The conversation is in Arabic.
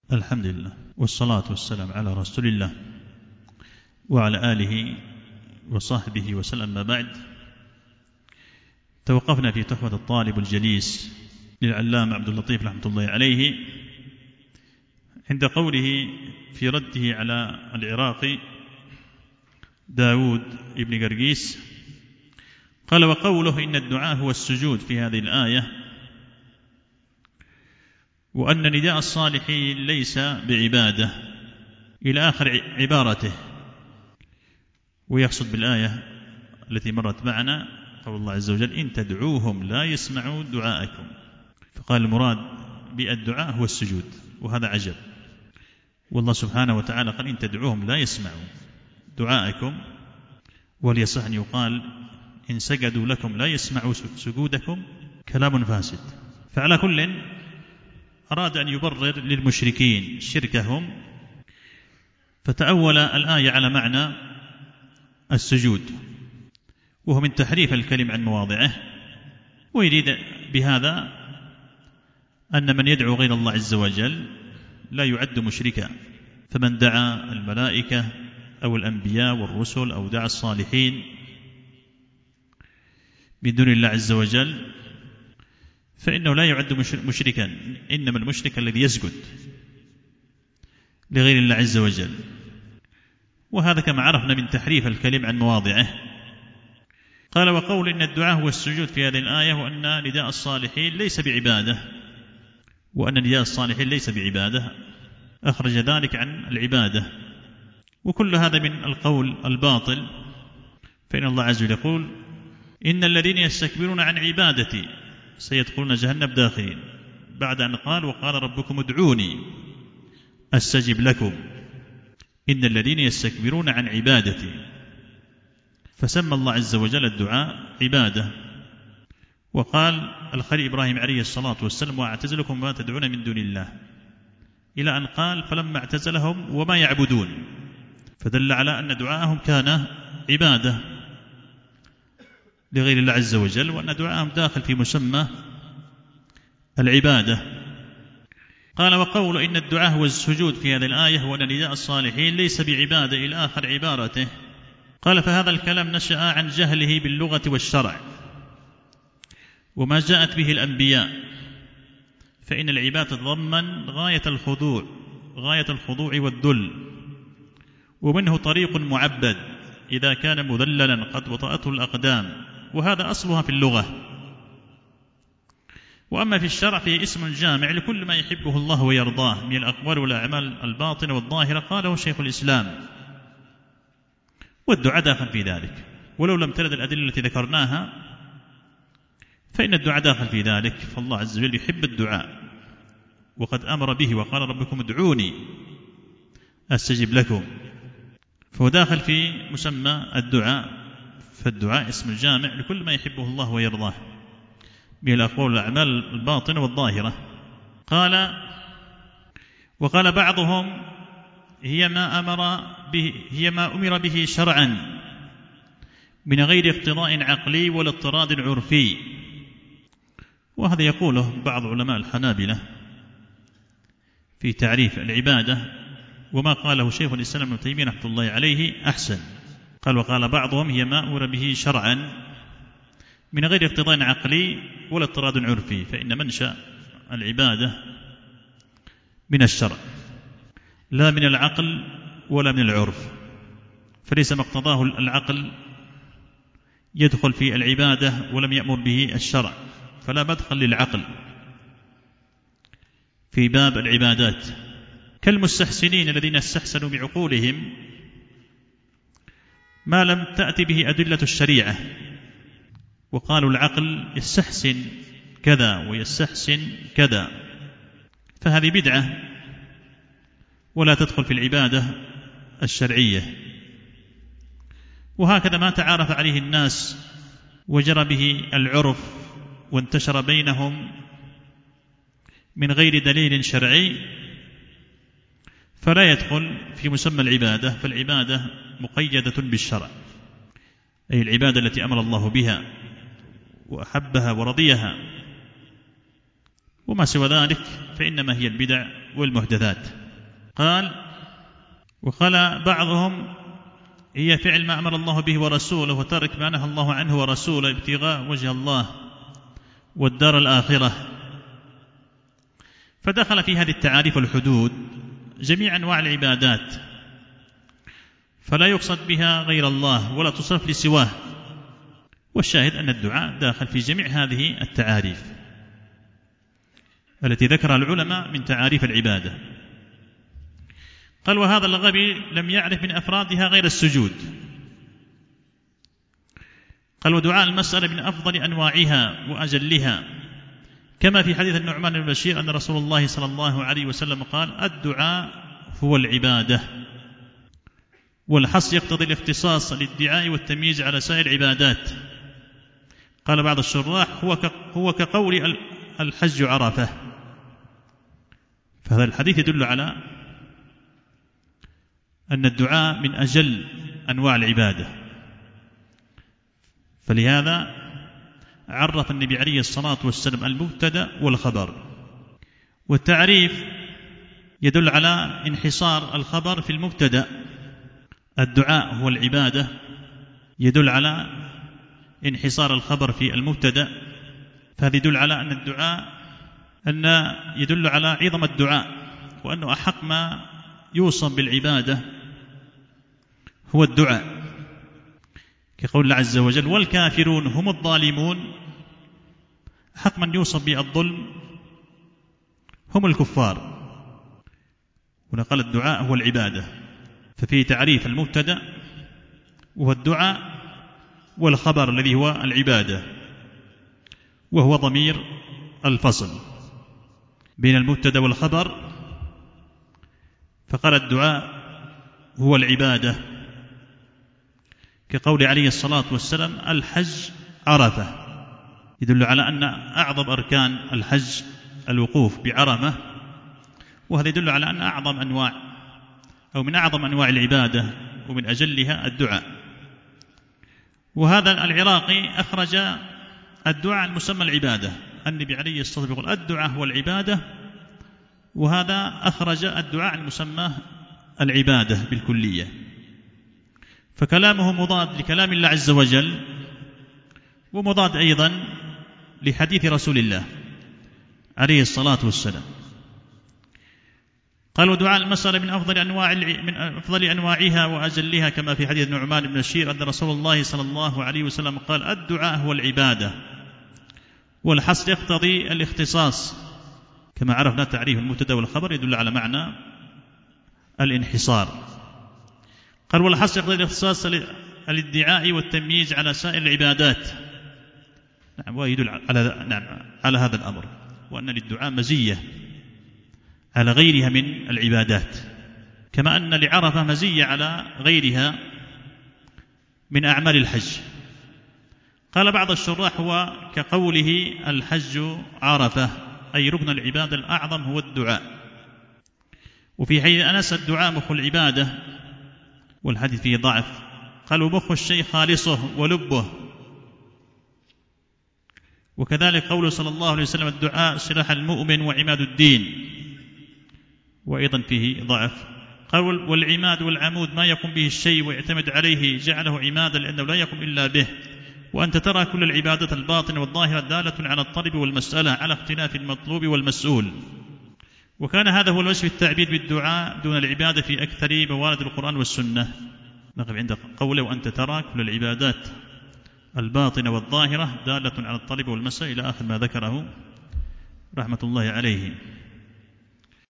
الحمد لله والصلاة والسلام على رسول الله وعلى آله وصحبه وسلم. ما بعد، توقفنا في تحفة الطالب الجليس للعلامة عبد اللطيف رحمة الله عليه عند قوله في رده على العراقي داود ابن قرقيس، قال: وقوله إن الدعاء هو السجود في هذه الآية، وأن نداء الصالحين ليس بعبادة، إلى آخر عبارته. ويقصد بالآية التي مرت معنا قول الله عز وجل: إن تدعوهم لا يسمعوا دعاءكم. فقال المراد بالدعاء هو السجود، وهذا عجب. والله سبحانه وتعالى قال: إن تدعوهم لا يسمعوا دعاءكم، وليصح أن يقال إن سجدوا لكم لا يسمعوا سجودكم، كلام فاسد. فعلى كل أراد أن يبرر للمشركين شركهم، فتأول الآية على معنى السجود، وهو من تحريف الكلم عن مواضعه، ويريد بهذا أن من يدعو غير الله عز وجل لا يعد مشركا. فمن دعا الملائكة أو الأنبياء والرسل أو دعا الصالحين من دون الله عز وجل فإنه لا يعد مشركا، إنما المشرك الذي يسجد لغير الله عز وجل. وهذا كما عرفنا من تحريف الكلم عن مواضعه. قال: وقول إن الدعاء هو السجود في هذه الآية، وأن نداء الصالحين ليس بعبادة، وأن نداء الصالحين ليس بعبادة، أخرج ذلك عن العبادة. وكل هذا من القول الباطل، فإن الله عز وجل يقول: إن الذين يستكبرون عن عبادتي سيدخلون جهنم داخرين، بعد أن قال: وقال ربكم ادعوني أستجب لكم. إن الذين يستكبرون عن عبادتي، فسمى الله عز وجل الدعاء عبادة. وقال الخليل إبراهيم عليه الصلاة والسلام: وأعتزلكم ما تدعون من دون الله، إلى أن قال: فلما اعتزلهم وما يعبدون، فدل على أن دعاءهم كان عبادة لغير الله عز وجل، وأن دعاءهم داخل في مسمى العبادة. قال: وقول إن الدعاء هو السجود في هذه الآية، وأن نداء الصالحين ليس بعبادة، إلى آخر عبارته. قال: فهذا الكلام نشأ عن جهله باللغة والشرع وما جاءت به الأنبياء، فإن العبادة تتضمن غاية الخضوع والذل، ومنه طريق معبد إذا كان مذللا قد وطأته الأقدام، وهذا أصلها في اللغة. وأما في الشرع فيه اسم جامع لكل ما يحبه الله ويرضاه من الأقوال والأعمال الباطنة والظاهرة، قاله شيخ الإسلام. والدعاء داخل في ذلك، ولو لم ترد الأدلة التي ذكرناها فإن الدعاء داخل في ذلك. فالله عز وجل يحب الدعاء، وقد أمر به وقال: ربكم ادعوني أستجب لكم، فهو داخل في مسمى الدعاء. فالدعاء اسم جامع لكل ما يحبه الله ويرضاه من الأقوال والأعمال الباطنة والظاهرة. قال: وقال بعضهم: هي ما أمر به شرعا من غير اقتضاء عقلي ولا اضطراد عرفي. وهذا يقوله بعض علماء الحنابلة في تعريف العبادة، وما قاله شيخ الإسلام ابن تيمية رحمة الله عليه أحسن. قال: وقال بعضهم: هي ما أمر به شرعا من غير اقتضاء عقلي ولا اضطراد عرفي، فإن منشأ العبادة من الشرع لا من العقل ولا من العرف، فليس ما اقتضاه العقل يدخل في العبادة ولم يأمر به الشرع، فلا مدخل للعقل في باب العبادات. كالمستحسنين الذين استحسنوا بعقولهم ما لم تأتي به أدلة الشريعة، وقالوا العقل يستحسن كذا ويستحسن كذا، فهذه بدعة ولا تدخل في العبادة الشرعية. وهكذا ما تعارف عليه الناس وجرى به العرف وانتشر بينهم من غير دليل شرعي فلا يدخل في مسمى العبادة، فالعبادة مقيدة بالشرع، أي العبادة التي أمر الله بها وأحبها ورضيها، وما سوى ذلك فإنما هي البدع والمحدثات. قال: وقال بعضهم: هي فعل ما أمر الله به ورسوله وترك ما نهى الله عنه ورسوله ابتغاء وجه الله والدار الآخرة. فدخل في هذه التعاريف والحدود جميع أنواع العبادات، فلا يقصد بها غير الله ولا تصرف لسواه. والشاهد أن الدعاء داخل في جميع هذه التعاريف التي ذكرها العلماء من تعاريف العبادة. قال: وهذا الغبي لم يعرف من أفرادها غير السجود. قال: ودعاء المسألة من أفضل أنواعها وأجلها، كما في حديث النعمان بن بشير أن رسول الله صلى الله عليه وسلم قال: الدعاء هو العبادة. والحصر يقتضي الاختصاص للدعاء والتمييز على سائر العبادات. قال بعض الشراح: هو كقول الحج عرفة. فهذا الحديث يدل على أن الدعاء من أجل أنواع العبادة، فلهذا عرف النبي عليه الصلاة والسلام المبتدأ والخبر. والتعريف يدل على انحصار الخبر في المبتدأ. الدعاء هو العبادة يدل على انحصار الخبر في المبتدأ، فهذا يدل على أن الدعاء يدل على عظم الدعاء، وأنه أحق ما يوصف بالعبادة هو الدعاء، كقول الله عز وجل: والكافرون هم الظالمون. حق من يوصف بالظلم هم الكفار. هنا قال: الدعاء هو العبادة، ففيه تعريف المبتدأ وهو الدعاء، والخبر الذي هو العبادة وهو ضمير الفصل بين المبتدأ والخبر. فقال: الدعاء هو العبادة، كقول عليه الصلاة والسلام: الحج عرفة. يدل على أن أعظم أركان الحج الوقوف بعرفة، وهذا يدل على أن أعظم أنواع أو من أعظم أنواع العبادة ومن أجلها الدعاء. وهذا العراقي أخرج الدعاء المسمى العبادة. النبي عليه الصلاة والسلام يقول: الدعاء هو العبادة، وهذا أخرج الدعاء المسمى العبادة بالكلية. فكلامه مضاد لكلام الله عز وجل، ومضاد أيضا لحديث رسول الله عليه الصلاة والسلام. قال: ودعاء المسألة من أفضل أنواعها وأجلها، كما في حديث النعمان بن بشير أن رسول الله صلى الله عليه وسلم قال: الدعاء هو العبادة. والحصر يقتضي الاختصاص، كما عرفنا تعريف المبتدأ والخبر يدل على معنى الانحصار. قال: والحصر يقتضي الاختصاص للادعاء والتمييز على سائر العبادات. نعم، ويدل على هذا الأمر، وأن للدعاء مزية على غيرها من العبادات، كما أن لعرفة مزية على غيرها من أعمال الحج. قال بعض الشراح: هو كقوله الحج عرفة، أي ركن العبادة الأعظم هو الدعاء. وفي حديث أنس: الدعاء مخ العبادة، والحديث فيه ضعف. قالوا: مخ الشيء خالصه ولبه. وكذلك قوله صلى الله عليه وسلم: الدعاء سلاح المؤمن وعماد الدين، وأيضا فيه ضعف. قال: والعماد والعمود ما يقوم به الشيء ويعتمد عليه جعله عمادا، لأنه لا يقوم إلا به. وأنت ترى كل العبادة الباطنة والظاهرة دالة على الطلب والمسألة على اختلاف المطلوب والمسؤول. وكان هذا هو الوجه في التعبير بالدعاء دون العبادة في أكثر موارد القرآن والسنة. نقف عند قوله: وأنت ترى كل العبادات الباطنة والظاهرة دالة على الطلب والمسألة، إلى آخر ما ذكره رحمة الله عليه.